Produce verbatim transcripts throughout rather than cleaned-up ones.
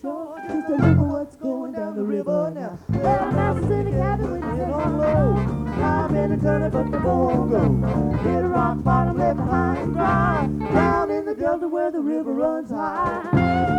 shore. Just a look at what's going down the river now. Well, mouses in the cabin with the head on low. I'm in a turn but the boat won't go. Hit a rock bottom left behind dry. Down in the delta where the river runs high.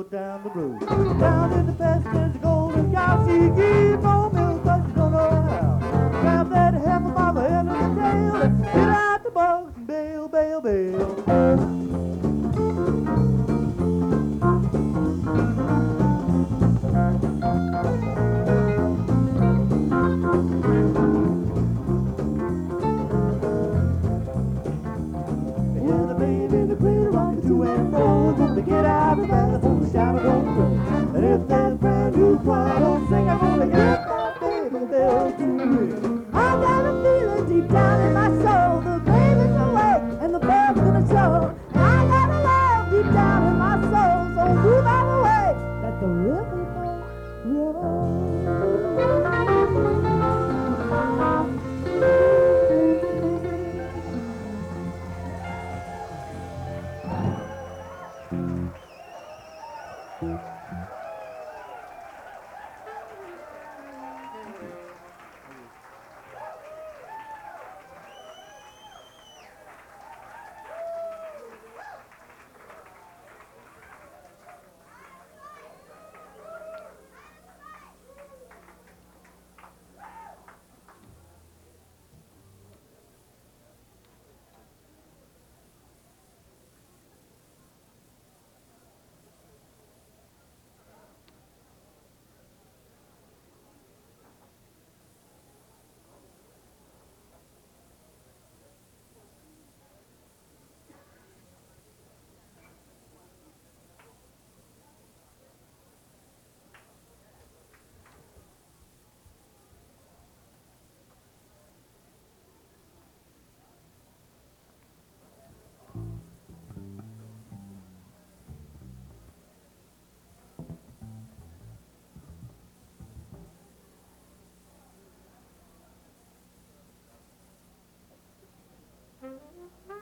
look down the road. Down in the pasture there's a golden cow. She gives no milk 'cause she don't know how. Grab that heifer by the end of the tail and get out the bugs and bail, bail, bail. To get out of bed before the shadow don't through. And if that brand new choir don't sing, I'm gonna get my baby bell to ring. I got a feeling deep down in my soul, the baby's awake and the bell's gonna show. And I got a love deep down in my soul, so move out of the way. Let the river go, river. Mm-hmm.